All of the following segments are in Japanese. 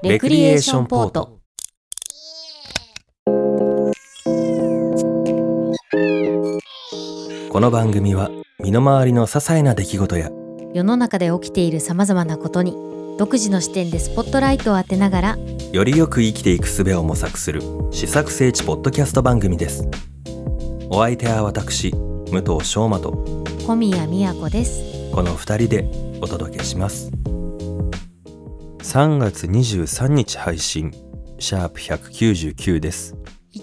レクリエーションポート。 この番組は身の回りの些細な出来事や世の中で起きているさまざまなことに独自の視点でスポットライトを当てながらよりよく生きていく術を模索する試作聖地ポッドキャスト番組です。お相手は私武藤翔馬と小宮宮子です。 この2人でお届けします。3月23日配信シャープ199です。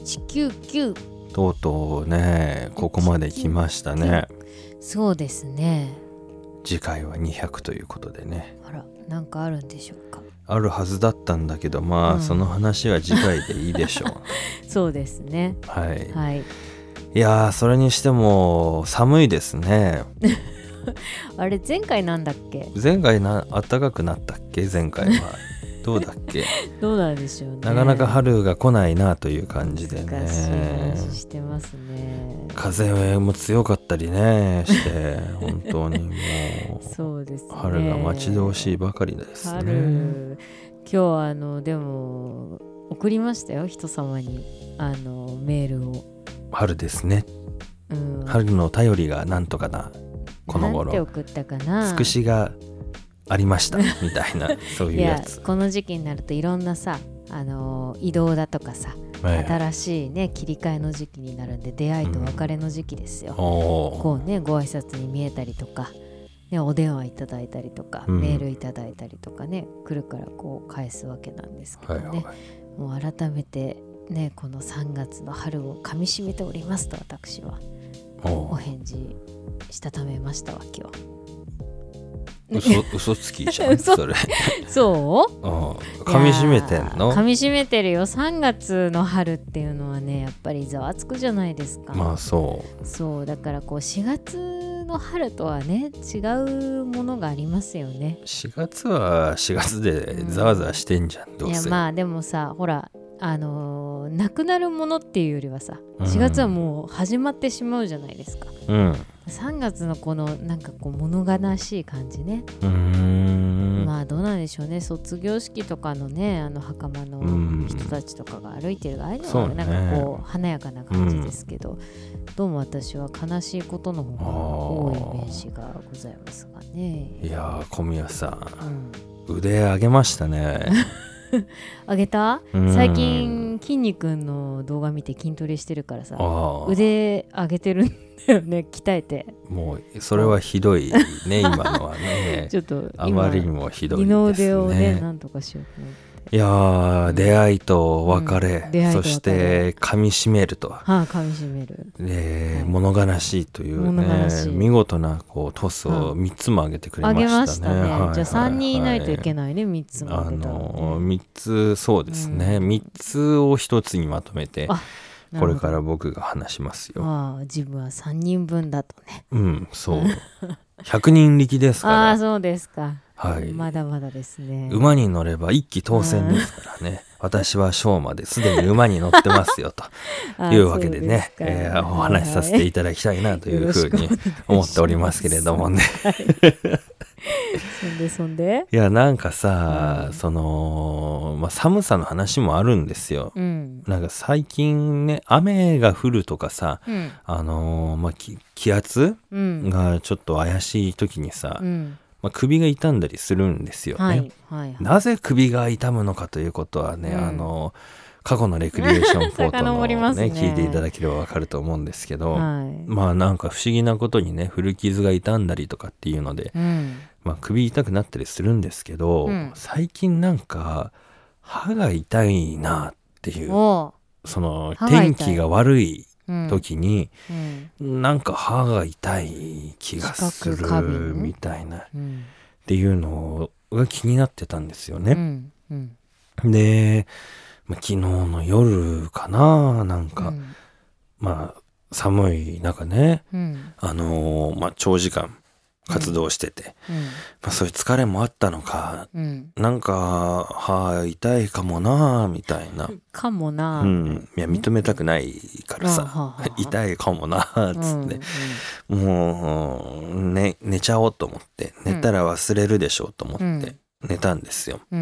199 とうとうねここまで来ましたね。 そうですね。 次回は200ということでね。 あら、なんかあるんでしょうか。 あるはずだったんだけどその話は次回でいいでしょう。 そうですね。 はい、 はい。 いやーそれにしても寒いですね。 あれ前回なんだっけ。 前回暖かくなったっけ。前回はどうだっけ。 どうなんでしょうね。 なかなか春が来ないなという感じでね。 難しい話してますね。 風も強かったりねして本当にもうそうですね。 春が待ち遠しいばかりですね。 春、今日でも送りましたよ、人様にメールを。 春ですね、春の便りがなんとかな、この頃なんて送ったかな。 つくしがありましたみたいなそういうやつ。 いやこの時期になるといろんなさ移動だとかさ、新しいね切り替えの時期になるんで、出会いと別れの時期ですよ、こうねご挨拶に見えたりとか、ね、お電話いただいたりとか、メールいただいたりとかね来るからこう返すわけなんですけどね、もう改めてねこの3月の春をかみしめておりますと私はお返事したためましたわ今日。 嘘つきじゃんそれ。 そう噛み締めてんの。 噛み締めてるよ。3月の春っていうのはねやっぱりざわつくじゃないですか。 まあそうだからこう4月の春とはね違うものがありますよね。 4月は4月でざわざわしてんじゃん、どうせ。 いやまあでもさほらなくなるものっていうよりはさ、4月はもう始まってしまうじゃないですか、3月のこのなんかこう物悲しい感じね。まあどうなんでしょうね。卒業式とかのね袴の人たちとかが歩いてるああいうのはなんかこう華やかな感じですけど、どうも私は悲しいことの方が多いイメージがございますがね。 いやー小宮さん、腕上げましたね。 上げた？最近筋肉の動画見て筋トレしてるからさ、腕上げてるんだよね、鍛えて。 もうそれはひどいね今のはね。 ちょっとあまりにもひどいですね。 二の腕をねなんとかしようと思って。 いやー、出会いと別れ、そして噛み締めると、 噛み締める、 物悲しいというね見事なこうトスを3つも上げてくれましたね。 上げましたね、じゃあ3人いないといけないね、3つも上げたらね。 3つそうですね、3つを1つにまとめてこれから僕が話しますよ。 自分は3人分だとね。 そう100人力ですから。 そうですか。 はい、 まだまだですね。 馬に乗れば一騎当選ですからね。私は翔馬ですでに馬に乗ってますよというわけでね、お話しさせていただきたいなというふうに思っておりますけれどもね。 そんでいやなんかさ、寒さの話もあるんですよ。なんか最近ね雨が降るとかさ、気圧がちょっと怪しい時にさ、首が痛んだりするんですよね。なぜ首が痛むのかということはね、過去のレクリエーションポートの聞いていただければわかると思うんですけど、なんか不思議なことにね古傷が痛んだりとかっていうので、首痛くなったりするんですけど、最近なんか歯が痛いなっていう、その天気が悪い時に、なんか歯が痛い気がするみたいな、っていうのが気になってたんですよね。で、昨日の夜かな、なんか、寒い中ね、長時間活動してて、そういう疲れもあったのか、なんか歯痛いかもなみたいな。 かもな、 いや認めたくないからさ、痛いかもなっつって、もう、寝ちゃおうと思って、寝たら忘れるでしょうと思って寝たんですよ。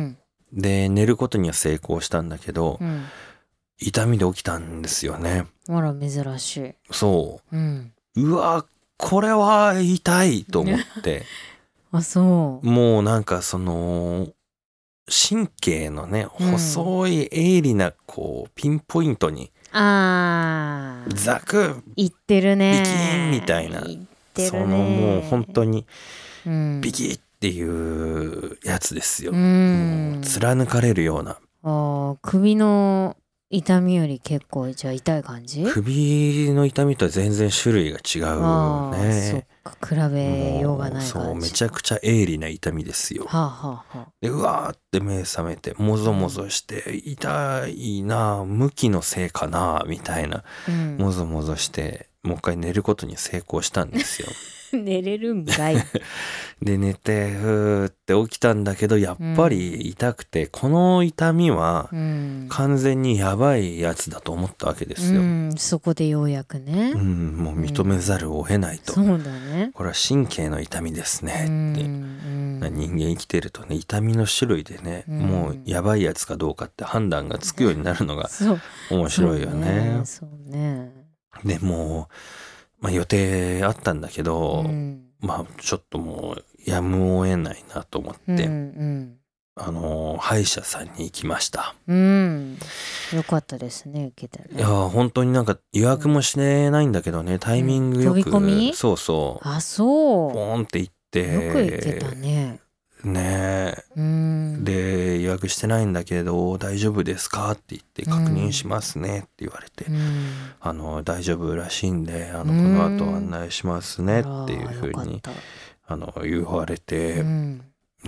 で寝ることには成功したんだけど、痛みで起きたんですよね。 あら珍しい。 そう、うわこれは痛いと思ってあ、そう。 もうなんかその神経のね細い鋭利なこうピンポイントにザクいってるね、 ビキーンみたいな、そのもう本当にビキッっていうやつですよ。もう貫かれるような。 首の痛みより結構じゃあ痛い感じ？ 首の痛みとは全然種類が違うね。 そっか、比べようがない感じ。 そうめちゃくちゃ鋭利な痛みですよ。でうわーって目覚めてもぞもぞして痛いな向きのせいかなみたいな、もぞもぞしてもう一回寝ることに成功したんですよ。 寝れるんかい。 で寝てふーって起きたんだけどやっぱり痛くて、この痛みは完全にやばいやつだと思ったわけですよ。 そこでようやくね、 もう認めざるを得ないと、 そうだね、 これは神経の痛みですねって、人間生きてるとね痛みの種類でね、もうやばいやつかどうかって判断がつくようになるのが面白いよね。 そうね。 でもう、予定あったんだけど、ちょっともうやむを得ないなと思って、歯医者さんに行きました。 よかったですね、行けたね。 いや本当になんか予約もしてないんだけでタイミングよく、 飛び込み？ そうそう、 あ、そうポーンって行って、 よく行けたね。 ねえ、で予約してないんだけど大丈夫ですかって言って確認しますねって言われて、大丈夫らしいんでこの後案内しますねっていうふうに言われて、ね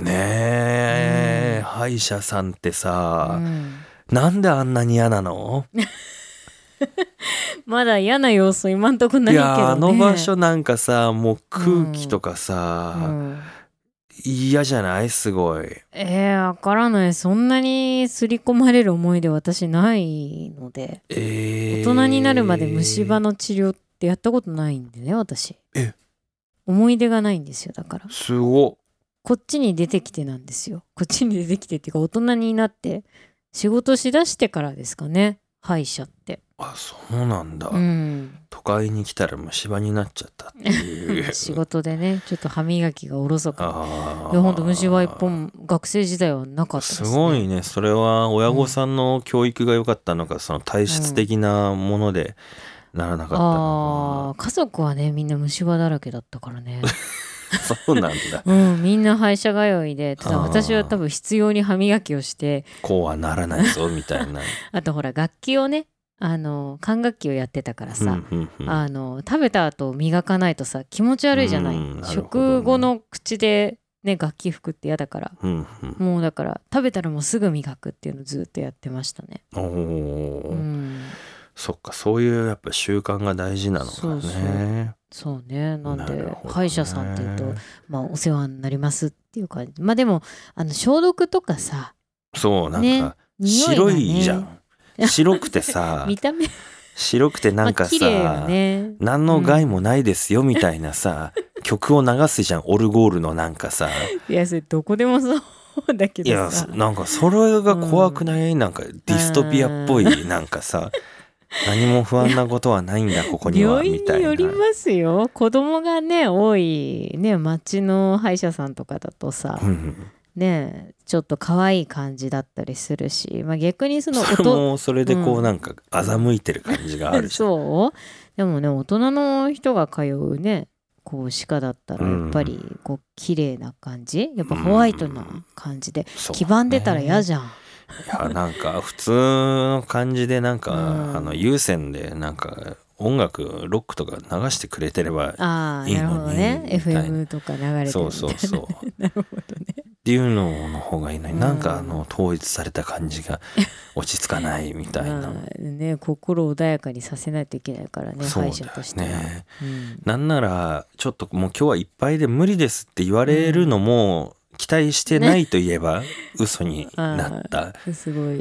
え、歯医者さんってさ、なんであんなに嫌なの？ まだ嫌な要素今んとこないけどね。いやあの場所なんかさもう空気とかさ、嫌じゃない？すごい。 わからない。そんなに刷り込まれる思い出私ないので、大人になるまで虫歯の治療ってやったことないんでね、私。思い出がないんですよ。だからすごっ。 こっちに出てきてなんですよ。こっちに出てきてっていうか大人になって仕事しだしてからですかね、歯医者って。 あ、そうなんだ。都会に来たら虫歯になっちゃったっていう仕事でねちょっと歯磨きがおろそか。いやほんと虫歯一本学生時代はなかったですね。 すごいね。それは親御さんの教育が良かったのか、その体質的なものでならなかったのか。 家族はねみんな虫歯だらけだったからね。 そうなんだ。 みんな歯医者通いで、ただ私は多分必要に歯磨きをしてこうはならないぞみたいな。 あとほら楽器をね管楽器をやってたからさ、食べた後磨かないとさ気持ち悪いじゃない、食後の口でね楽器吹くって嫌だから、もうだから食べたらもうすぐ磨くっていうのをずっとやってましたね。そっか、そういうやっぱ習慣が大事なのかね。 そうね。なんで歯医者さんっていうとお世話になりますっていう感じ。でも消毒とかさ、 そうなんか白いじゃん。白くてさ見た目白くてなんかさ、何の害もないですよみたいなさ、曲を流すじゃん、オルゴールのなんかさ。 いやそれどこでもそうだけどさ、 いやなんかそれが怖くない？なんかディストピアっぽいなんかさ、何も不安なことはないんだここにはみたいな。 病院によりますよ。子供がね多いね町の歯医者さんとかだとさ、ねちょっと可愛い感じだったりするし、逆にそれもそれでこうなんか欺いてる感じがあるし、 そうでもね大人の人が通うねこう歯科だったらやっぱりこう綺麗な感じ、やっぱホワイトな感じで、黄ばんでたら嫌じゃん。 いやなんか普通の感じでなんか、有線でなんか音楽ロックとか流してくれてればいいのに、なるほどね、FM とか流れてるみたいな。 そうなるほどねっていうのの方がいいのに、なんか統一された感じが落ち着かないみたいな、 ね、心穏やかにさせないといけないからね、歯医者としては。 なんならちょっともう今日はいっぱいで無理ですって言われるのも、期待してないと言えば嘘になった。 すごい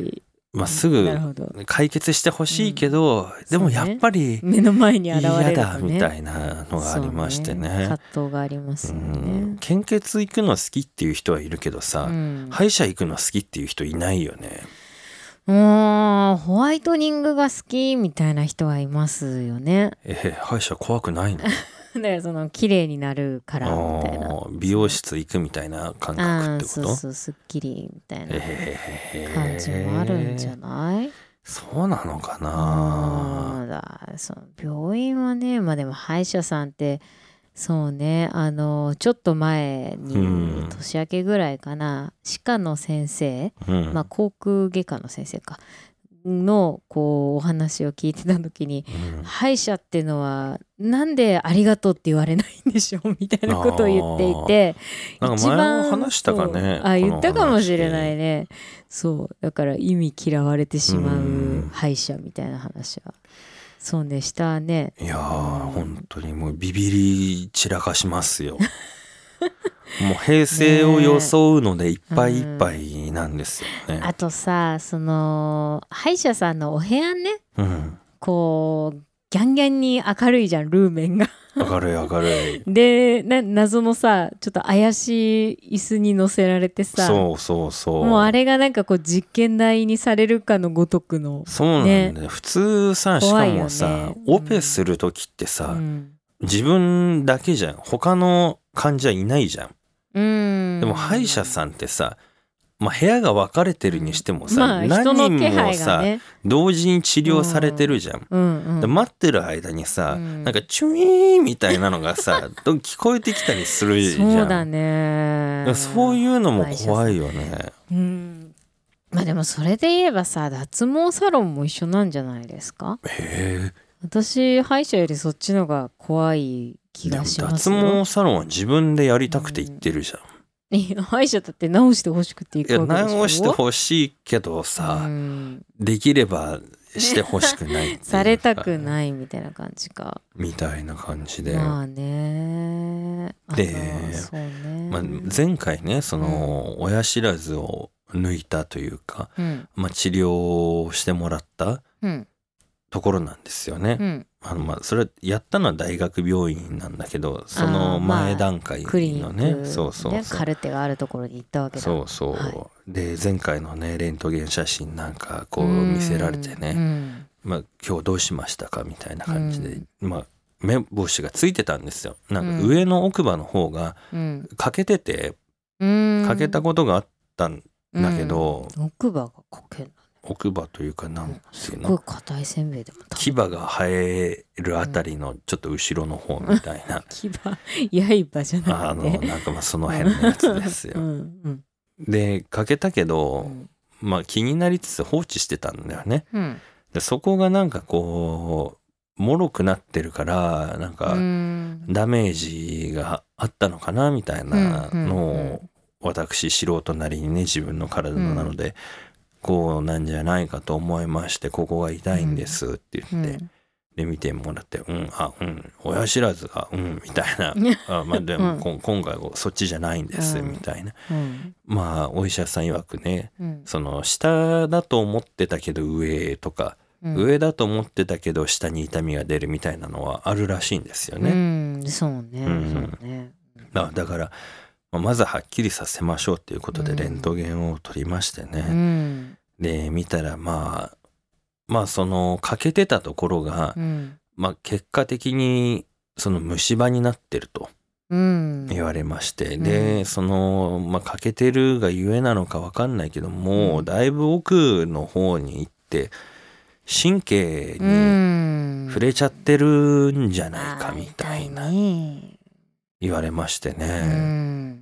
まあ、すぐ解決してほしいけど、でもやっぱり目の前に現れるとね、 嫌だみたいなのがありましてね。 葛藤がありますよね。 献血行くの好きっていう人はいるけどさ、歯医者行くの好きっていう人いないよね。 ホワイトニングが好きみたいな人はいますよね。 歯医者怖くないの？ だからその綺麗になるからみたいな、 美容室行くみたいな感覚ってこと？ そうすっきりみたいな感じもあるんじゃない？ そうなのかな。 その病院はね、まあでも歯医者さんってそうね、ちょっと前に年明けぐらいかな、歯科の先生、まあ口腔外科の先生かのこうお話を聞いてた時に、歯医者っていうのはなんでありがとうって言われないんでしょうみたいなことを言っていて、 なんか前も話したかね。 言ったかもしれないね。そうだから意味嫌われてしまう歯医者みたいな話はそうねしたね。 いや本当にもうビビり散らかしますよ。もう平成を装うのでいっぱいいっぱいなんですよね。 あとさ、その歯医者さんのお部屋ね、こうギャンギャンに明るいじゃん、ルーメンが。 明るいで謎のさちょっと怪しい椅子に乗せられてさ、 そうもうあれがなんかこう実験台にされるかのごとくの、 そうなんだよ、ね、普通さ、しかもさ、オペする時ってさ、自分だけじゃん、他の患者いないじゃん。でも歯医者さんってさ、まあ、部屋が分かれてるにしてもさ、何人もさ、同時に治療されてるじゃん。で待ってる間にさ、なんかチュイーンみたいなのがさ聞こえてきたりするじゃん。 そうだね。 そういうのも怖いよね。 まあでもそれで言えばさ、脱毛サロンも一緒なんじゃないですか。私歯医者よりそっちのが怖い気がしますよ。 脱毛サロンは自分でやりたくて行ってるじゃん。 歯医者だって直してほしくて行くわけでしょ。 直してほしいけどさ、できればしてほしくないっていうされたくないみたいな感じか。 みたいな感じで。 まあね。 で、 そうね、 まあ、前回ね、その親知らずを抜いたというか、まあ、治療をしてもらったところなんですよね。まあそれやったのは大学病院なんだけど、その前段階のね、そうカルテがあるところに行ったわけだ。 で前回のねレントゲン写真なんかこう見せられてね、まあ今日どうしましたかみたいな感じで、まあ目星がついてたんですよ。なんか上の奥歯の方が欠けてて、欠けたことがあったんだけど、 奥歯が欠ける。 奥歯というかなんていうの、 すごい硬いせんべいでも牙が生えるあたりのちょっと後ろの方みたいな、 牙刃じゃなくてなんかまあその辺のやつですよ。でかけたけど、まあ気になりつつ放置してたんだよね。でそこがなんかこう脆くなってるからなんかダメージがあったのかなみたいなのを私素人なりにね、自分の体なので、こうなんじゃないかと思いまして、ここが痛いんですって言って、で見てもらって、親知らずがみたいなまあでも、今回はそっちじゃないんですみたいな、まあお医者さん曰くね、その下だと思ってたけど上とか、上だと思ってたけど下に痛みが出るみたいなのはあるらしいんですよね。 そうね。 だからまずはっきりさせましょうっていうことでレントゲンを取りましてね、で見たらまあその欠けてたところが、まあ結果的にその虫歯になってると言われまして、でそのまあ欠けてるがゆえなのか分かんないけども、だいぶ奥の方に行って神経に触れちゃってるんじゃないかみたいな言われましてね。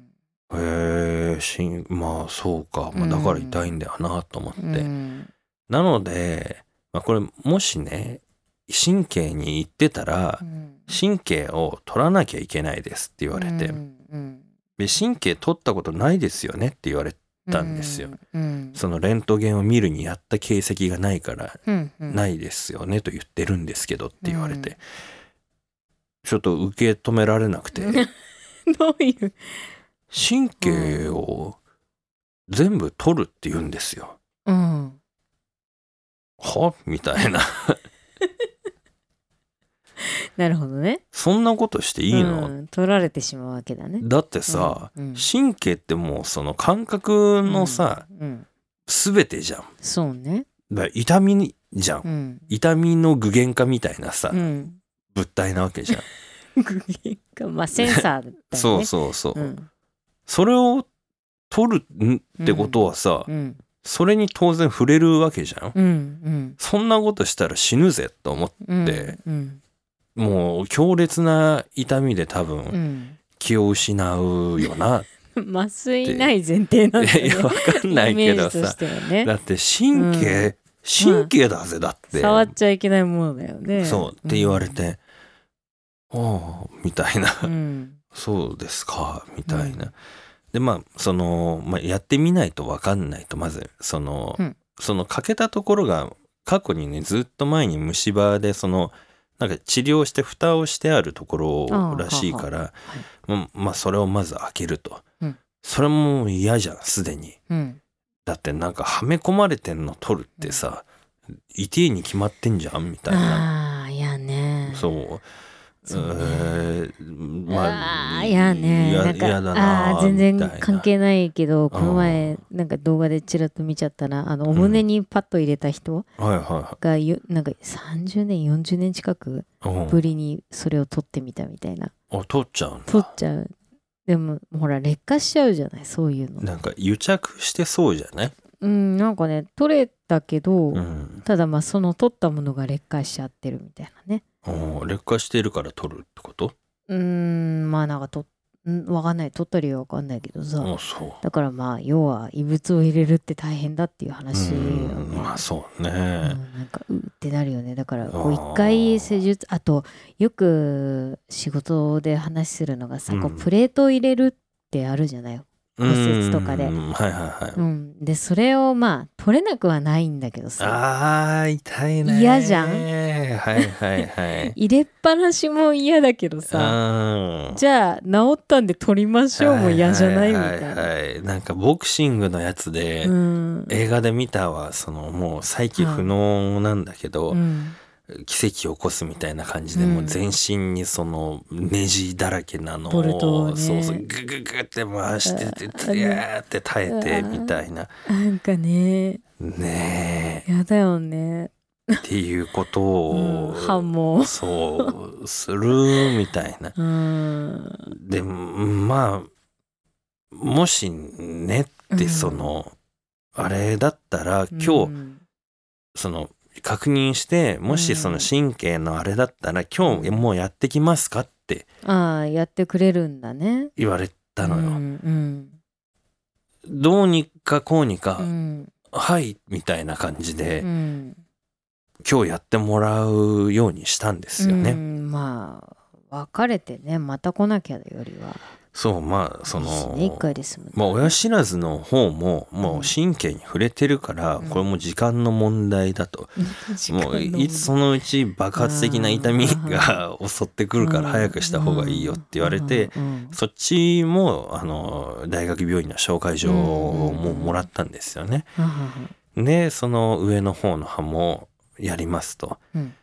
まあそうか、だから痛いんだよなと思って、なので、これもしね神経に行ってたら、神経を取らなきゃいけないですって言われて、で神経取ったことないですよねって言われたんですよ。そのレントゲンを見るにやった形跡がないから、ないですよねと言ってるんですけどって言われて、ちょっと受け止められなくてどういう神経を全部取るって言うんですよ。 はみたいななるほどね。 そんなことしていいの、 取られてしまうわけだね。 だってさ、神経ってもうその感覚のさ、全てじゃん。 そうね。 だから痛みじゃん、痛みの具現化みたいなさ、物体なわけじゃん。 具現化、まあセンサーだったよね。 そうそうそう、それを取るってことはさ、それに当然触れるわけじゃん、そんなことしたら死ぬぜと思って、もう強烈な痛みで多分気を失うよな麻酔ない前提なんだよね。 いやわかんないけどさ、 ね、 だって神経だぜ、だって触っちゃいけないものだよね。 そうって言われて、ああみたいな、そうですかみたいな、でまあその、やってみないと分かんないと、まずその欠けたところが過去にね、ずっと前に虫歯でそのなんか治療して蓋をしてあるところらしいから、まあそれをまず開けると、それも嫌じゃんすでに、だってなんかはめ込まれてんの取るってさ、痛いに決まってんじゃんみたいな。 いやね。 そうまあいやね、なんか嫌だな全然関係ないけど、この前なんか動画でちらっと見ちゃったら、お胸にパッと入れた人がなんか30年40年近くぶりにそれを取ってみたみたいな。 取っちゃうんだ。 取っちゃう。でもほら劣化しちゃうじゃない、そういうの。 なんか癒着してそうじゃない？ なんかね取れたけど、ただまあその取ったものが劣化しちゃってるみたいなね。 劣化してるから取るってこと？ まあなんかわかんない、取ったりはわかんないけどさ、 そうだからまあ要は異物を入れるって大変だっていう話よね。 まあそうね、 なんかってなるよね。だからこう一回施術、あとよく仕事で話するのがさ、こうプレートを入れるってあるじゃない、骨折とかで。でそれをまあ取れなくはないんだけどさ、 痛いね、 嫌じゃん。入れっぱなしも嫌だけどさ、じゃあ治ったんで取りましょうも嫌じゃないみたいな。 なんかボクシングのやつで、映画で見たわ、そのもう再起不能なんだけど、奇跡を起こすみたいな感じで、もう全身にそのネジだらけなのを、そうそうグググって回してて、やーって耐えてみたいな、 なんかねやだよねっていうことを、 反応そうするみたいな。でまあもしねってその、あれだったら今日その確認して、もしその神経のあれだったら今日もうやってきますかってやってくれるんだね、 言われたのよ。どうにかこうにか、はいみたいな感じで、今日やってもらうようにしたんですよね。 まあ別れてね、また来なきゃよりは。 そうまあその 1回ですもんね。 まあ親知らずの方ももう神経に触れてるから、これも時間の問題だと、もういつそのうち爆発的な痛みが襲ってくるから早くした方がいいよって言われて、そっちも大学病院の紹介状をもらったんですよね。でその上の方の歯もやりますと、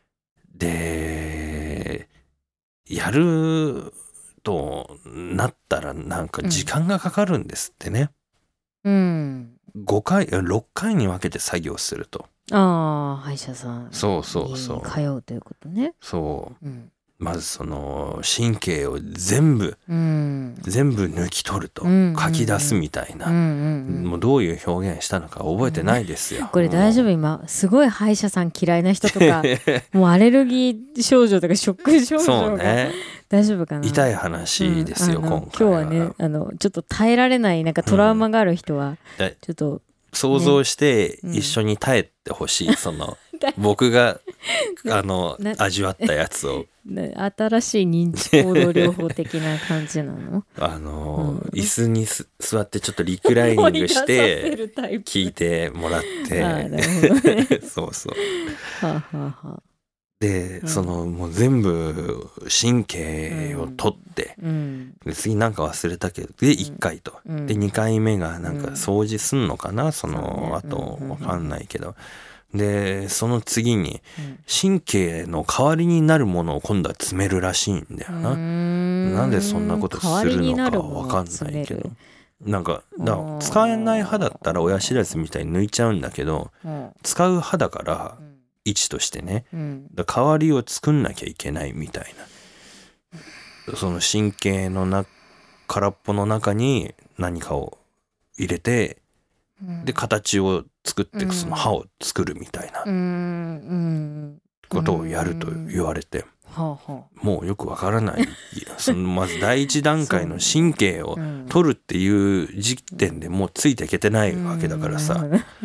でやるとなったらなんか時間がかかるんですってね。6回に分けて作業すると。 歯医者さんにそう通うということね。 そう、まずその神経を全部抜き取ると、書き出すみたいな、もうどういう表現したのか覚えてないですよ。 これ大丈夫？今すごい歯医者さん嫌いな人とかもうアレルギー症状とかショック症状が、大丈夫かな。 痛い話ですよ、今日はねちょっと耐えられないなんかトラウマがある人はちょっと、 想像して一緒に耐えてほしい、その僕が味わったやつを新しい認知行動療法的な感じなの？ 椅子に座ってちょっとリクライニングして聞いてもらって、そうそうで、そのもう全部神経を取って、で次なんか忘れたけどで1回と、で2回目がなんか掃除すんのかな、その後わかんないけど、 でその次に神経の代わりになるものを今度は詰めるらしいんだよな。なんでそんなことするのかわかんないけど、なんか使えない歯だったら親知らずみたいに抜いちゃうんだけど、使う歯だから位置としてね、代わりを作んなきゃいけないみたいな。その神経の空っぽの中に何かを入れて、で形を作ってその歯を作るみたいなことをやると言われて、もうよくわからない。そのまず第一段階の神経を取るっていう時点でもうついていけてないわけだからさ。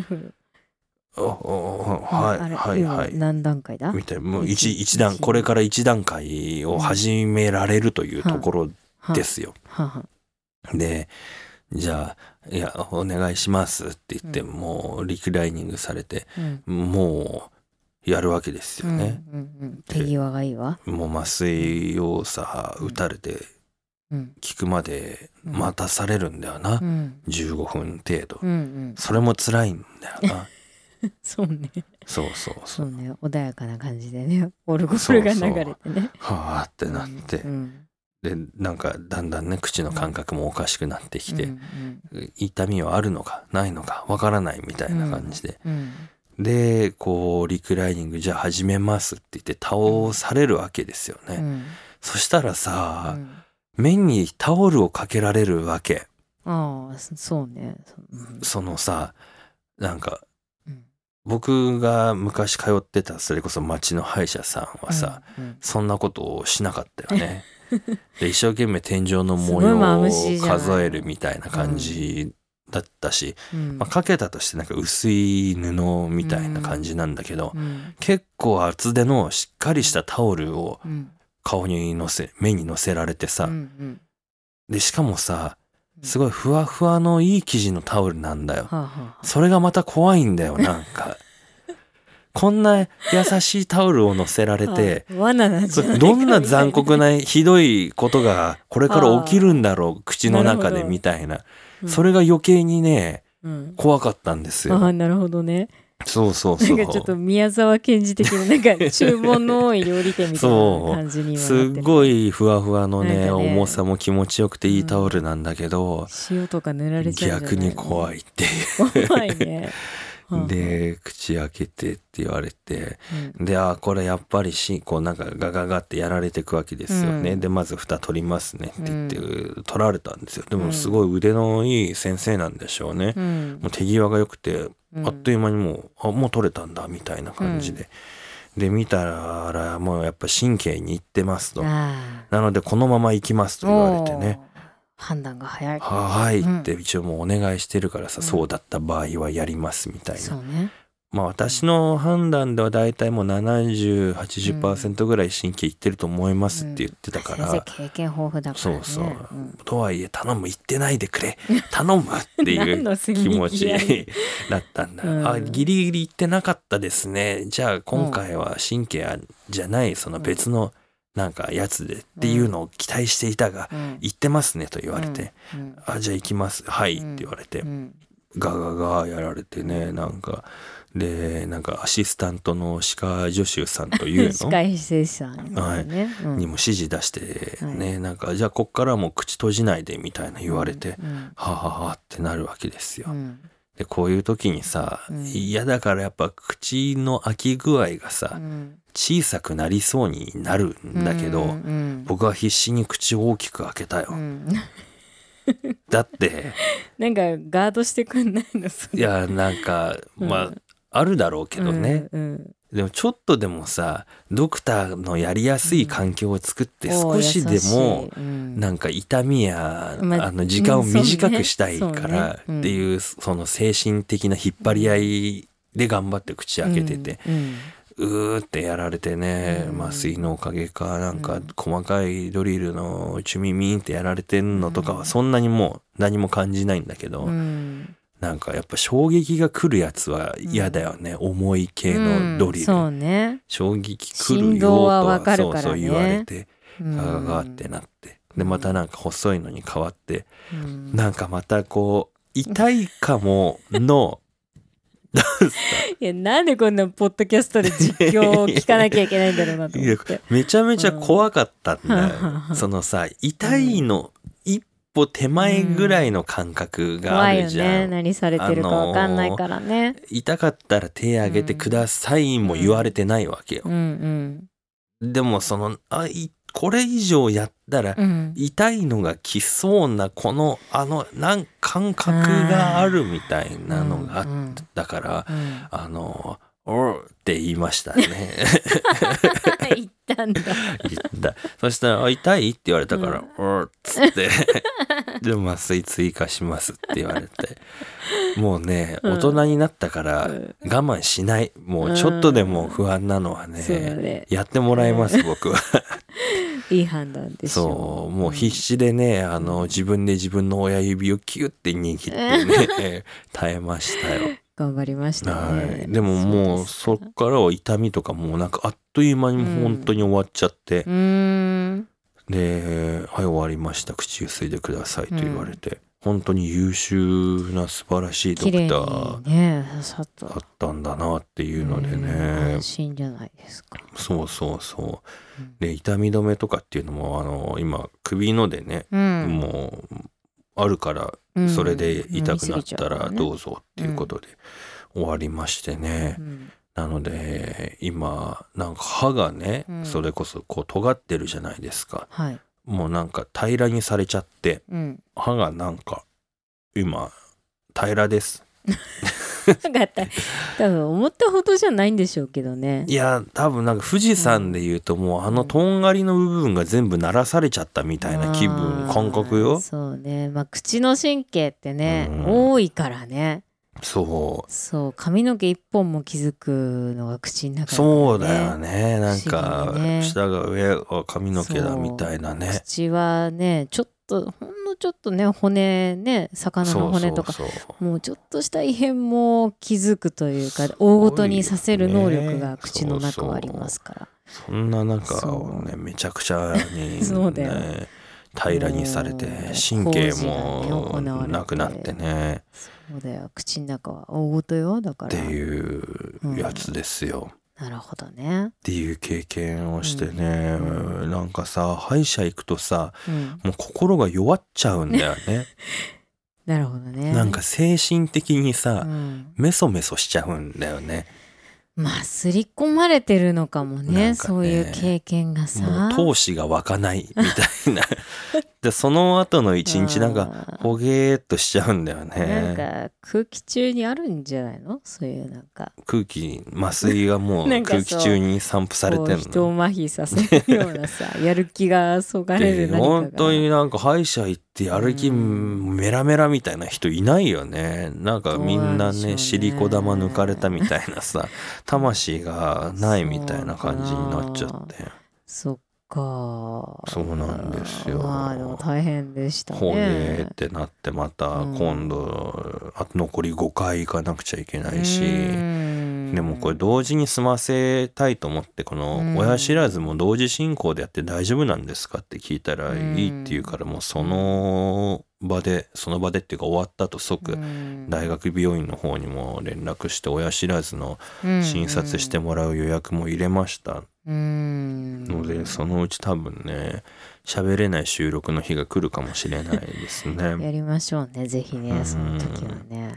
はい何段階だみたいな、もう一段、これから一段階を始められるというところですよ。でじゃあいやお願いしますって言って、もうリクライニングされて、もうやるわけですよね。 手際がいいわ。 もう麻酔をさ打たれて効くまで待たされるんだよな、15分程度。それも辛いんだよな。 そうね。 そうね、穏やかな感じでね、オルゴールが流れてね。 はあってなって、でなんかだんだんね口の感覚もおかしくなってきて、痛みはあるのかないのかわからないみたいな感じで、でこうリクライニングじゃあ始めますって言って倒されるわけですよね。そしたらさ、目にタオルをかけられるわけ。 そうね。 そのさ、なんか僕が昔通ってたそれこそ町の歯医者さんはさ、そんなことをしなかったよね。で一生懸命天井の模様を数えるみたいな感じだったし、かけたとしてなんか薄い布みたいな感じなんだけど、結構厚手のしっかりしたタオルを顔に目に乗せられてさ、でしかもさすごいふわふわのいい生地のタオルなんだよ。それがまた怖いんだよ。なんかこんな優しいタオルを乗せられて、どんな残酷なひどいことがこれから起きるんだろう口の中でみたいな、それが余計にね、怖かったんですよ。 なるほどね。 そう。 なんかちょっと宮沢賢治的ななんか注文の多い料理店みたいな感じにはなってる。 すごいふわふわのね、重さも気持ちよくていいタオルなんだけど、 塩とか塗られちゃうんじゃない？ 逆に怖いっていう。 怖いね。 で口開けてって言われて、でこれやっぱりこうなんかガガガってやられていくわけですよね。でまず蓋取りますねって言って取られたんですよ。でもすごい腕のいい先生なんでしょうね。もう手際が良くて、あっという間にもう取れたんだみたいな感じで、で見たらもうやっぱ神経に行ってますと、なのでこのまま行きますと言われてね。 判断が早い。 はいって一応もうお願いしてるからさ、そうだった場合はやりますみたいな。 そうね。 まあ私の判断ではだいたいもう70、80% ぐらい神経いってると思いますって言ってたから。 先生経験豊富だからね。 そう。とはいえ頼む、言ってないでくれ。頼むっていう気持ちだったんだ。ギリギリ言ってなかったですね。じゃあ今回は神経じゃないその別のなんかやつでっていうのを期待していたが、言ってますねと言われて、じゃあ行きます、はいって言われて、ガガガやられてね、なんかでなんかアシスタントの歯科助手さんというの歯科医生さん、 にも指示出してね、なんかじゃあこっからもう口閉じないでみたいな言われて、はははってなるわけですよ。でこういう時にさ、嫌だからやっぱ口の開き具合がさ、小さくなりそうになるんだけど、僕は必死に口を大きく開けたよ。だってなんかガードしてくんないの？ いやなんかまああるだろうけどね、でもちょっとでもさドクターのやりやすい環境を作って少しでもなんか痛みや時間を短くしたいからっていうその精神的な引っ張り合いで頑張って口開けてて、うーってやられてね、麻酔のおかげかなんか細かいドリルのチュミミンってやられてんのとかはそんなにもう何も感じないんだけど、なんかやっぱ衝撃が来るやつは嫌だよね、重い系のドリル、 そうね、 衝撃来るよとはそう言われてガガガってなって、でまたなんか細いのに変わって、なんかまたこう痛いかものいや、なんでこんなポッドキャストで実況を聞かなきゃいけないんだろうなと思って。 めちゃめちゃ怖かったんだよ。そのさ、痛いの一歩手前ぐらいの感覚があるじゃん。 怖いよね。何されてるか分かんないからね。 痛かったら手挙げてくださいも言われてないわけよ。でもこれ以上やったら痛いのが来そうな感覚があるみたいなのがあったから、おって言いましたね。 言ったんだ。 言った。そしたら痛いって言われたから、おっつってで麻酔追加しますって言われて、もうね、大人になったから我慢しない。もうちょっとでも不安なのはね、やってもらいます、僕は。 いい判断でしょう。 そう、もう必死でね、自分で自分の親指をキュッて握ってね、耐えましたよ。 頑張りましたね。 はい。でももうそっからは痛みとかもなんかあっという間に本当に終わっちゃって、で、はい、終わりました。口ゆすいでくださいと言われて、本当に優秀な素晴らしいドクターだったんだなっていうのでね。 安心じゃないですか。 そう。で、痛み止めとかっていうのも今首のでね、もうあるからそれで痛くなったらどうぞっていうことで終わりましてね。なので今なんか歯がね、それこそこう尖ってるじゃないですか。もうなんか平らにされちゃって、歯がなんか今平らです。 多分思ったほどじゃないんでしょうけどね。 いや多分なんか富士山でいうともうとんがりの部分が全部鳴らされちゃったみたいな感覚よ。 そうね。まあ口の神経ってね、多いからね。 そう髪の毛一本も気づくのが口の中で、ね、 そうだよね。なんか、下が上は髪の毛だみたいなね。 口はねほんのちょっとね骨ね、魚の骨とかもうちょっとした異変も気づくというか、大ごとにさせる能力が口の中はありますから。 そんな中をねめちゃくちゃにそうだよ平らにされて神経もなくなってね。 そうだよ、口の中は大ごとよ、だからっていうやつですよ。 なるほどね。 っていう経験をしてね、なんかさ歯医者行くとさ、もう心が弱っちゃうんだよね。 なるほどね。 なんか精神的にさ、メソメソしちゃうんだよね。 まあ刷り込まれてるのかもね、そういう経験がさ。 もう闘志が湧かないみたいな。でその後の一日なんかほげーっとしちゃうんだよね。 なんか空気中にあるんじゃないの、そういうなんか麻酔がもう空気中に散布されてるの。 人を麻痺させるようなさやる気がそがれる何かが。 本当になんか歯医者行ってやる気メラメラみたいな人いないよね。なんかみんなねシリコ玉抜かれたみたいなさ魂がないみたいな感じになっちゃって。 そっか。 そうなんですよ。 まあでも大変でしたね。 ほげってなってまた今度残り5回行かなくちゃいけないし、でもこれ同時に済ませたいと思ってこの親知らずも同時進行でやって大丈夫なんですかって聞いたらいいって言うから、もうその場でっていうか終わった後即大学病院の方にも連絡して親知らずの診察してもらう予約も入れましたので、そのうち多分ね喋れない収録の日が来るかもしれないですね。 やりましょうね、ぜひね、その時はね。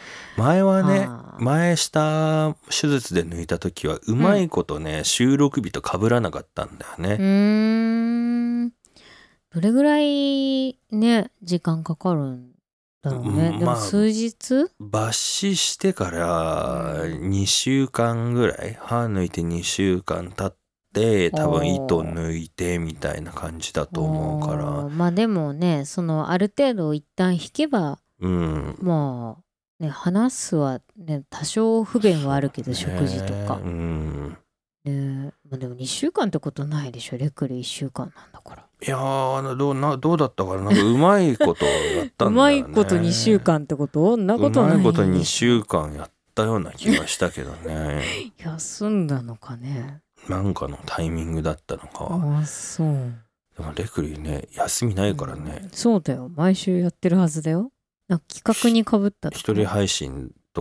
前した手術で抜いた時はうまいことね、収録日と被らなかったんだよね。 どれぐらいね時間かかるんだろうね。でも数日抜歯してから2週間ぐらい、歯抜いて2週間経って多分糸抜いてみたいな感じだと思うから。 まあでもね、ある程度一旦引けば、まあね話すはね多少不便はあるけど、食事とか。まあ、でも2週間ってことないでしょ。レクで1週間なんだから。 いやーどうだったかな。なんかうまいことやったんだよね。 うまいこと2週間ってこと？なことない。 うまいこと2週間やったような気がしたけどね。 休んだのかね。 なんかのタイミングだったのか。 あ、そう。 でもレクリね休みないからね。 そうだよ、毎週やってるはずだよ。なんか企画にかぶったとか、 一人配信とか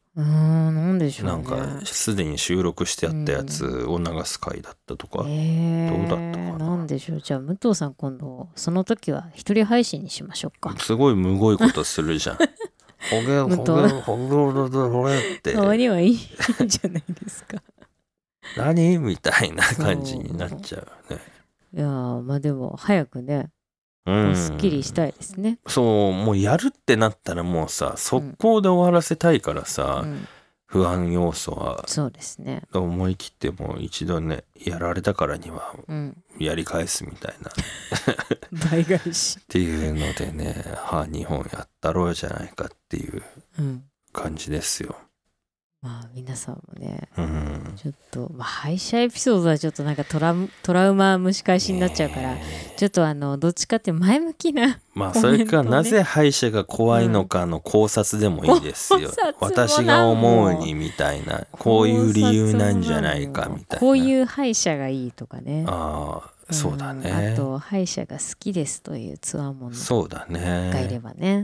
なんでしょうね。 なんかすでに収録してあったやつを流す回だったとか、どうだったかな。 なんでしょう。じゃあ武藤さん今度その時は一人配信にしましょうか。 すごいむごいことするじゃん。ほげってたまにはいいんじゃないですか。 何みたいな感じになっちゃうね。 いやまあでも早くね、すっきりしたいですね。 そう、もうやるってなったらもうさ、速攻で終わらせたいからさ、不安要素は。 そうですね。 思い切ってもう一度ね、やられたからにはやり返すみたいな。 倍返し。 っていうのでね、2本やったろうじゃないかっていう感じですよ。 まあ皆さんもね、ちょっと、敗者エピソードはちょっとなんかトラウマ蒸し返しになっちゃうから、ちょっとどっちかって前向きなそれかなぜ敗者が怖いのかの考察でもいいですよ。私が思うにみたいな、こういう理由なんじゃないかみたいな。 こういう敗者がいいとかね。 そうだね。 あと敗者が好きですというつわものそうだねがいればね。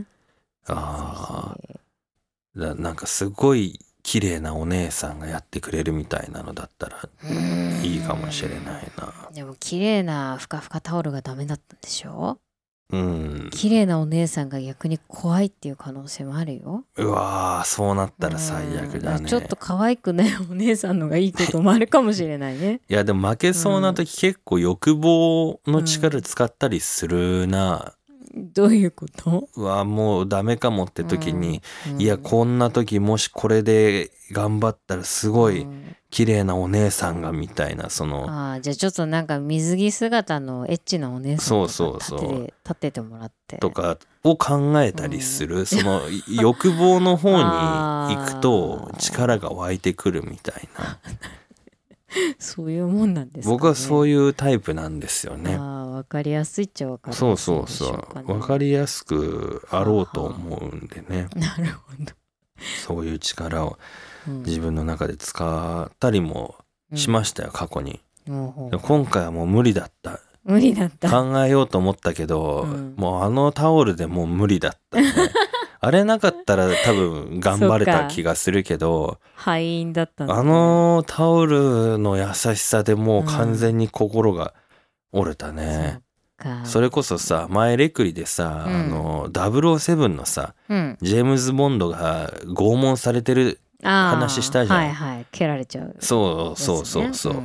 なんかすごい綺麗なお姉さんがやってくれるみたいなのだったらいいかもしれないな。 でも綺麗なふかふかタオルがダメだったんでしょ。綺麗なお姉さんが逆に怖いっていう可能性もあるよ。 うわー、そうなったら最悪だね。 ちょっと可愛くないお姉さんのがいいこともあるかもしれないね。 いやでも負けそうな時結構欲望の力使ったりするな。 どういうこと？ もうダメかもって時に、いやこんな時もしこれで頑張ったらすごい綺麗なお姉さんがみたいな、そのじゃあちょっとなんか水着姿のエッチなお姉さんとか立ててもらってとかを考えたりする、その欲望の方に行くと力が湧いてくるみたいな。 そういうもんなんですかね。 僕はそういうタイプなんですよね。 分かりやすいっちゃ分かりやすい、 そう分かりやすくあろうと思うんでね。 なるほど。 そういう力を自分の中で使ったりもしましたよ、過去に。でも今回はもう無理だった。考えようと思ったけど、もうタオルでもう無理だったね。あれなかったら多分頑張れた気がするけど、 敗因だったんだ、 タオルの優しさでもう完全に心が折れたね。それこそさ、前レクリでさ、007のさ、ジェームズ・ボンドが拷問されてる話したじゃん。 蹴られちゃう。 そう、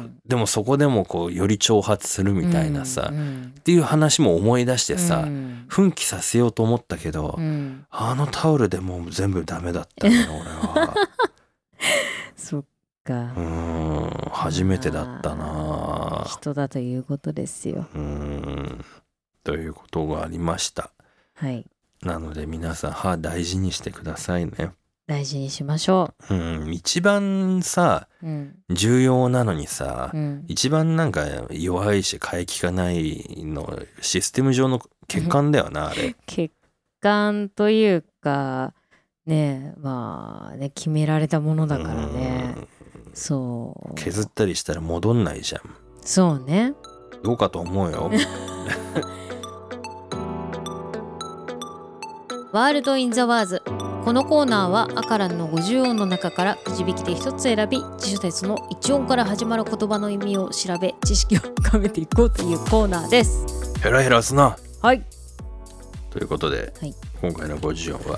でもそこでもこうより挑発するみたいなさ、っていう話も思い出してさ、奮起させようと思ったけど、タオルでもう全部ダメだったね、俺は。 そっか。 初めてだったな。 人だということですよ。 ということがありました。 はい。 なので皆さん歯大事にしてくださいね。 大事にしましょう。一番さ、重要なのにさ、一番なんか弱いし替え利かないのシステム上の欠陥だよな、あれ。 欠陥というかね、決められたものだからね。そう削ったりしたら戻んないじゃん。 そうね。 どうかと思うよ。 ワールドインザワーズ。このコーナーはアカランの50音の中からくじ引きで一つ選び、辞書鉄の1音から始まる言葉の意味を調べ、知識を深めていこうというコーナーです。 ヘラヘラすな。 はい。 ということで、今回の50音は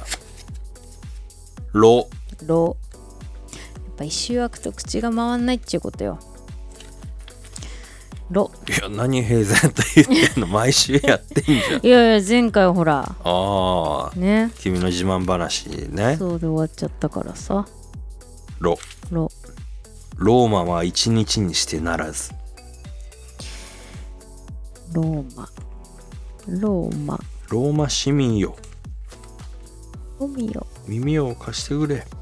ロ。 ロ。やっぱ一周開くと口が回んないっていうことよ。ロ。 いや、何平然と言ってんの。毎週やってんじゃん。 いや前回ほらね、君の自慢話ね。 そうで終わっちゃったからさ。 ローマは一日にしてならず。 ローマ市民よ、耳を貸してくれ。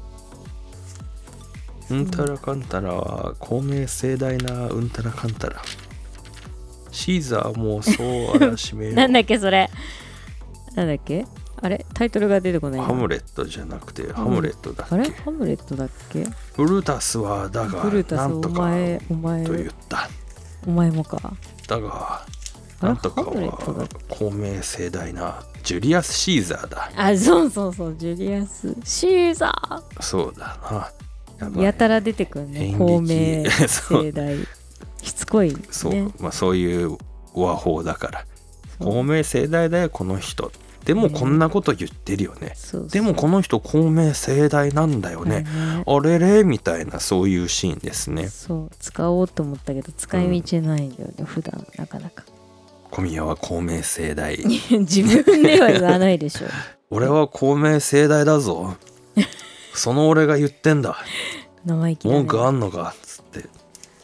うんたらかんたらは公明正大なうんたらかんたら。シーザーもそうあらしめよ。 なんだっけそれ。なんだっけあれタイトルが出てこない。 ハムレットじゃなくてハムレットだっけ。 あれハムレットだっけ。 ブルータスはだがなんとかと言った。 お前もか。 だがなんとかは公明正大なジュリアス・シーザーだ。 あ、そうそうそう、ジュリアス・シーザー。 そうだな。 やたら出てくるね。公明正大。しつこい、ね。 そう、まあそういう和法だから。公明正大だよこの人。でもこんなこと言ってるよね。でもこの人公明正大なんだよね。あれれみたいな、そういうシーンですね。 そう、使おうと思ったけど使い道ないんだよね、普段なかなか。 小宮は公明正大。 自分では言わないでしょ。 俺は公明正大だぞ。その俺が言ってんだ。 生意気だね。 文句あんのかっつって。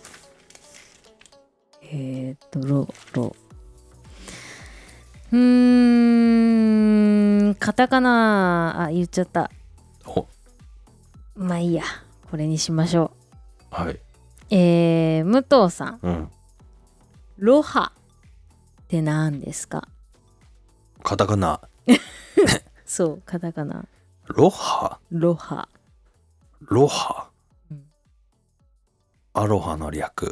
カタカナ、言っちゃった。まあいいや、これにしましょう。はい。 武藤さん。ロハって何ですか？ カタカナ。 そう、カタカナ。 ロハ。 ロハ。 ロハ。アロハの略。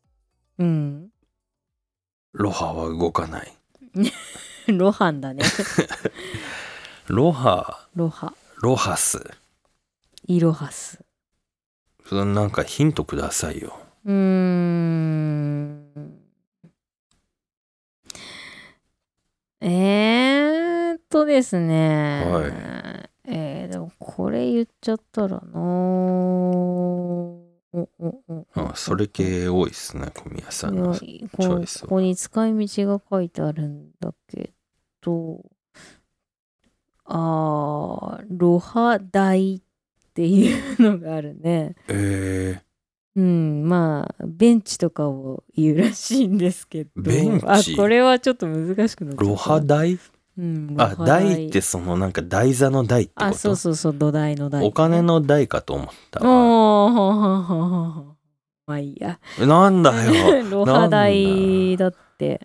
ロハは動かない。 ロハンだね。 ロハ。 ロハ。 ロハス。 イロハス。 それなんかヒントくださいよ。 ですね。 はい。 でもこれ言っちゃったらな。 それ系多いっすね、小宮さんのチョイスは。 ここに使い道が書いてあるんだけど、ロハ大っていうのがあるね。まあベンチとかを言うらしいんですけど。 ベンチ？ これはちょっと難しくなっちゃった。 ロハ大？台ってそのなんか台座の台ってこと？ そうそうそう、土台の台、ね。 お金の台かと思ったわ。 まあいいや。 なんだよ。 ロハ台だって。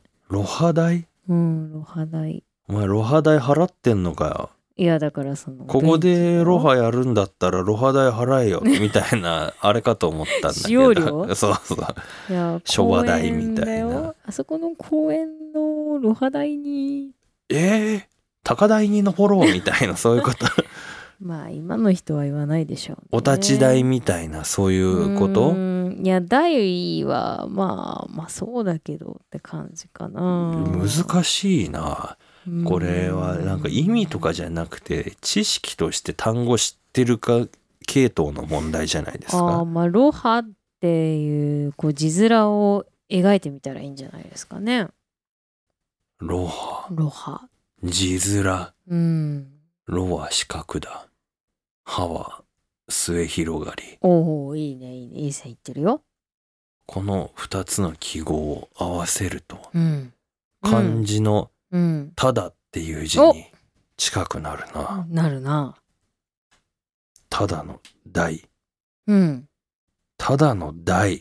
ロハ台？ ロハ台。 お前ロハ代払ってんのかよ。 いやだからそのここでロハやるんだったらロハ代払えよみたいなあれかと思ったんだけど。使用料？ そうそう。 いや、 諸話代みたいな。 あそこの公園のロハ台に。 高台に登ろうみたいな、そういうこと。 まあ今の人は言わないでしょう、ね。 お立ち台みたいな、そういうこと？ いや、台はまあそうだけどって感じかな。 難しいな。これはなんか意味とかじゃなくて知識として単語知ってるか系統の問題じゃないですか。 まあロハっていう字面を描いてみたらいいんじゃないですかね。 ロハ。字面。ロは四角だ。ハは末広がり。 いいねいいね、いい線いってるよ。 この2つの記号を合わせると、漢字のただっていう字に近くなるな。 なるな。 ただの大。ただの大。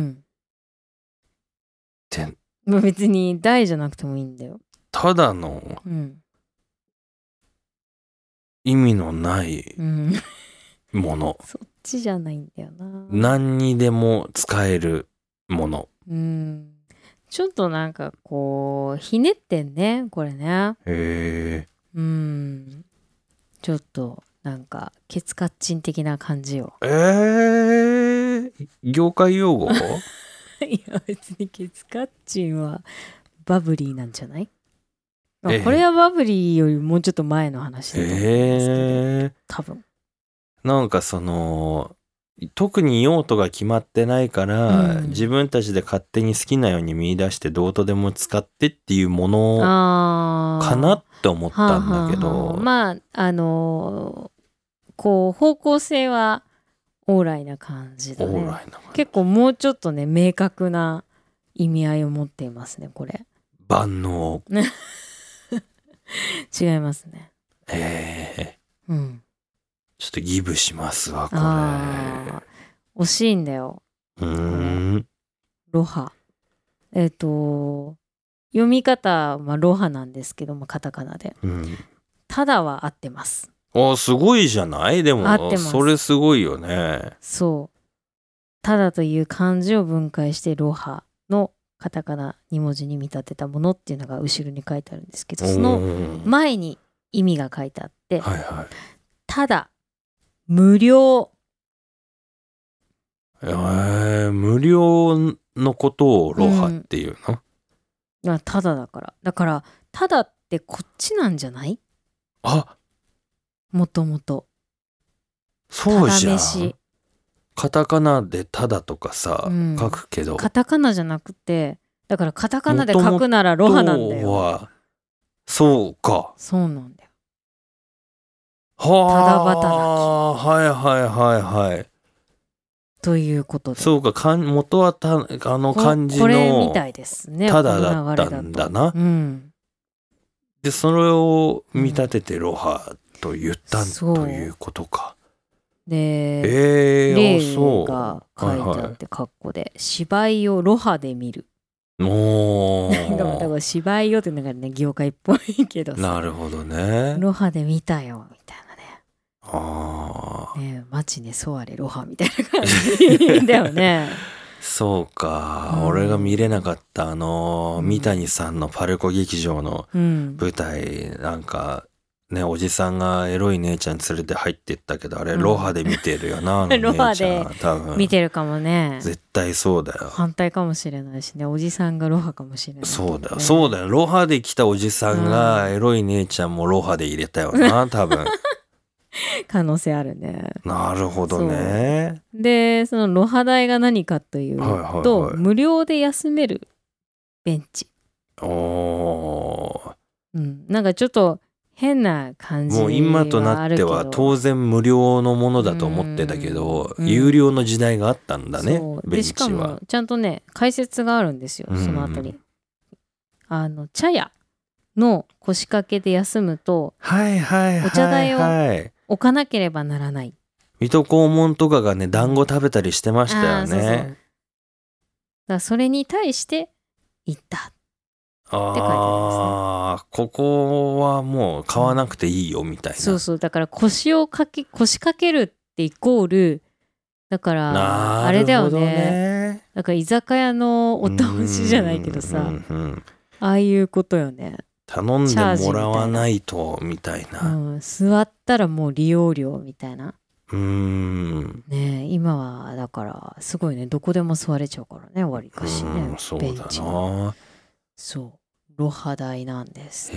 って別に大じゃなくてもいいんだよ。 ただの意味のないもの。 そっちじゃないんだよな。 何にでも使えるもの。 ちょっとなんかひねってんね、これね。ちょっとなんかケツカッチン的な感じよ。 業界用語？ いや別にケツカッチンはバブリーなんじゃない？これはバブリーよりもうちょっと前の話だと思うんですけど、多分。 なんかその特に用途が決まってないから、自分たちで勝手に好きなように見出してどうとでも使ってっていうものかなって思ったんだけど、 まあ方向性はオーライな感じだね。結構もうちょっとね明確な意味合いを持っていますね、これ。 万能。 違いますね。 ちょっとギブしますわ、これ。 惜しいんだよ。ロハ。読み方はロハなんですけども、カタカナで。ただは合ってます。 すごいじゃない？でもそれすごいよね。 そう。ただという漢字を分解してロハのカタカナ2文字に見立てたものっていうのが後ろに書いてあるんですけど、その前に意味が書いてあって、 はいはい、 ただ無料、 無料のことをロハっていうの、 ただだからただってこっちなんじゃない？ あ、 もともとそうじゃん。 ただ飯、 カタカナでただとかさ、書くけど、 カタカナじゃなくて、だからカタカナで書くならロハなんだよ。 はそうか。 そうなんだよ。 はあ、 ただ働き。はいはいはいはい。 ということで。 そうか、元は漢字のこれみたいですね。 ただだったんだな。で、それを見立ててロハと言ったということか。 で、例が書いてあって、カッコで、芝居をロハで見る。だから芝居をってなんかね、業界っぽいけどさ。 なるほどね。 ロハで見たよみたいなね。 ああ。 ね、マチネソアレロハみたいな感じだよね。 そうか、俺が見れなかった三谷さんのパルコ劇場の舞台、なんかね、おじさんがエロい姉ちゃん連れて入ってったけど、あれロハで見てるよな、 ロハで見てるかもね。 絶対そうだよ。 反対かもしれないしね、おじさんがロハかもしれない、ね。 そうだよ、そうだよ。ロハで来たおじさんがエロい姉ちゃんもロハで入れたよな、多分。 可能性あるね。 なるほどね。 で、そのロハ代が何かというと、無料で休めるベンチ。なんかちょっと変な感じはあるけど、 もう今となっては当然無料のものだと思ってたけど、有料の時代があったんだね、ベンチは。 でしかもちゃんとね、解説があるんですよ、その後に。茶屋の腰掛けで休むと、お茶代を置かなければならない。 水戸黄門とかがね、団子食べたりしてましたよね。だからそれに対して行ったって書いてありますね。 ここはもう買わなくていいよみたいな。 そうだから腰掛けるってイコール、だからあれだよね。だから居酒屋のお通しじゃないけどさ、ああいうことよね。 頼んでもらわないとみたいな、 座ったらもう利用料みたいな。ね、今はだからすごいね、どこでも座れちゃうからね、わりかしね。 そうだな。 そうロハ代なんですって。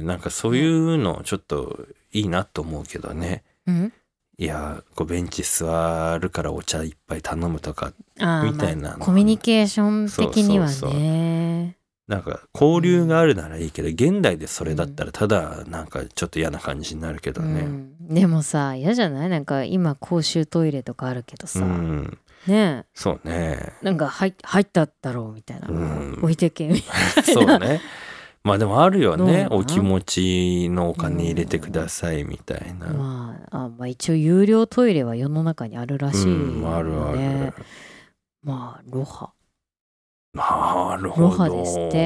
なんかそういうのちょっといいなと思うけどね。いや、ベンチ座るからお茶いっぱい頼むとかみたいな、 コミュニケーション的にはね。 なんか交流があるならいいけど、現代でそれだったらただなんかちょっと嫌な感じになるけどね。 でもさ、嫌じゃない？なんか今公衆トイレとかあるけどさ、ね、 そうね、 なんか入っただろうみたいな、置いてけみたいな。 そうね。まあでもあるよね、お気持ちのお金入れてくださいみたいな。 まあ一応有料トイレは世の中にあるらしいよね。 あるある。 まあロハ。 なるほど。 ロハですって。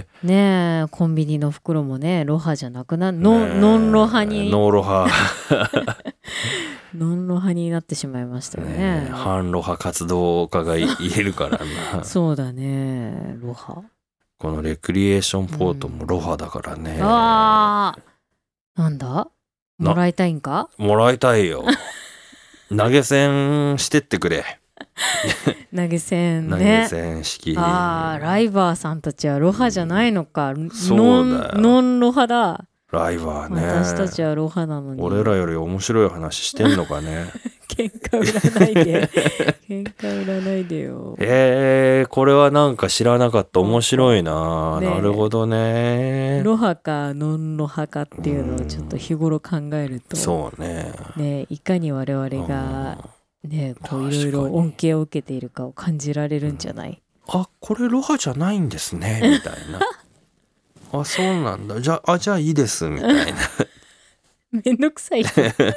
ねえ、コンビニの袋もね、ロハじゃなくなる、ノンロハに。 ノーロハ。 ノンロハになってしまいましたよね。 反ロハ活動家が言えるからな。 そうだね、ロハ。 このレクリエーションポートもロハだからね。 なんだ？もらいたいんか？ もらいたいよ。投げ銭してってくれ。 投げ銭ね。 投げ銭式。 ライバーさんたちはロハじゃないのか。 そうだよ。 ノンロハだ。 ライバーね。 私たちはロハなのに。 俺らより面白い話してんのかね。 喧嘩売らないで。喧嘩売らないでよ。 これはなんか知らなかった。面白いな。なるほどね。 ロハかノンロハかっていうのをちょっと日頃考えると。 そうね。 ね、いかに我々がね、こういろいろ恩恵を受けているかを感じられるんじゃない？ これロハじゃないんですねみたいな。そうなんだ。じゃあいいですみたいな。 めんどくさい。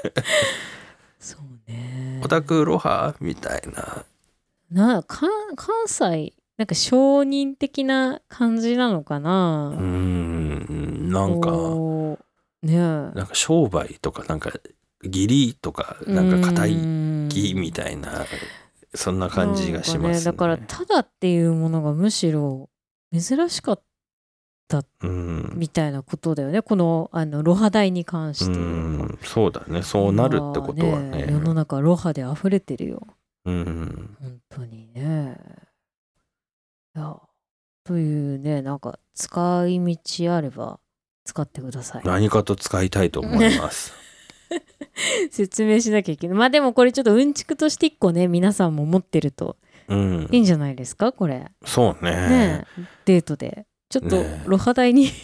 そうね。 オタクロハみたいな。 関西なんか商人的な感じなのかな。 なんかね、 なんか商売とかなんか義理とかなんか固い木みたいなそんな感じがしますね。 だからただっていうものがむしろ珍しかったみたいなことだよね、このロハ大に関して。 そうだね、そうなるってことはね。 世の中ロハで溢れてるよ。 本当にね。いや、というね、なんか使い道あれば使ってください。 何かと使いたいと思います。 説明しなきゃいけない。まあでもこれちょっとうんちくとして一個ね、皆さんも持ってるといいんじゃないですか、これ。 そうね。 デートでちょっとロハ大に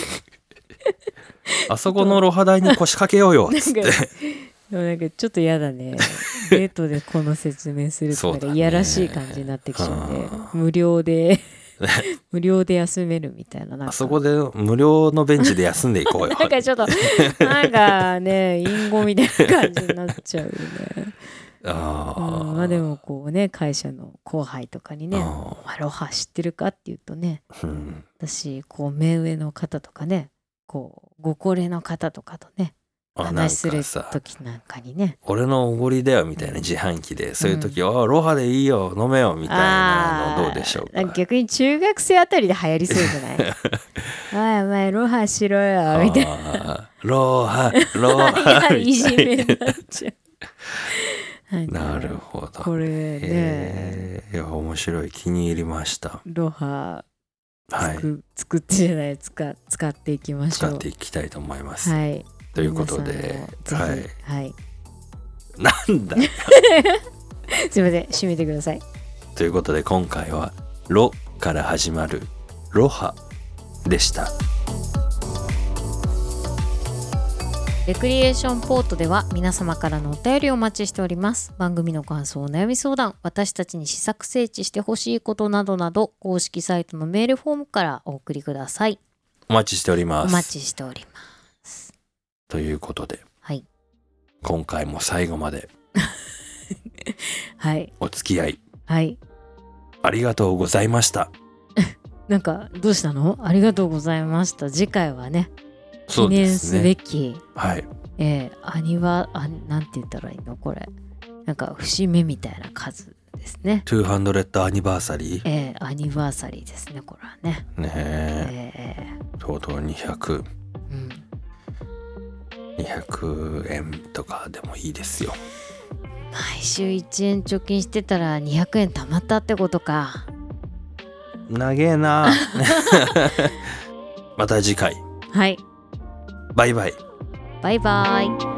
あそこのロハ大に腰掛けようよっつってなんかちょっと嫌だね。デートでこの説明するといやらしい感じになってきちゃうんで、無料で休めるみたいな。 あそこで無料のベンチで休んでいこうよ。 なんかちょっとなんかね、隠語みたいな感じになっちゃうよね。まあでもこうね、会社の後輩とかにね、お前ロハ知ってるかって言うとね、私こう目上の方とかね、こうご高齢の方とかとね、話する時なんかにね、 俺のおごりだよみたいな自販機で、そういう時はロハでいいよ飲めよみたいなのどうでしょうか。 逆に中学生あたりで流行りそうじゃない？お前ロハしろよみたいな。 ロハいじめになっちゃう。 なるほど。 これね、 いや面白い、気に入りました。 ロハ作ってじゃない、使っていきましょう。 使っていきたいと思います。 はい。 ということで、 はい。 なんだすいません、締めてください。 ということで今回はロから始まるロハでした。 レクリエーションポートでは皆様からのお便りをお待ちしております。番組の感想、お悩み相談、私たちに施策整地してほしいことなどなど、公式サイトのメールフォームからお送りください。 お待ちしております。 お待ちしております。 ということで、 はい、 今回も最後まではい、 お付き合い、 はい、 ありがとうございました。 なんかどうしたの？ありがとうございました。次回はね、記念すべき、 はい、 なんて言ったらいいのこれ、なんか節目みたいな数ですね。 200アニバーサリー、 アニバーサリーですね、これはね。 とうとう200円とかでもいいですよ。 毎週1円貯金してたら200円貯まったってことか。 長えな。また次回。 はい。 バイバイ。 バイバイ。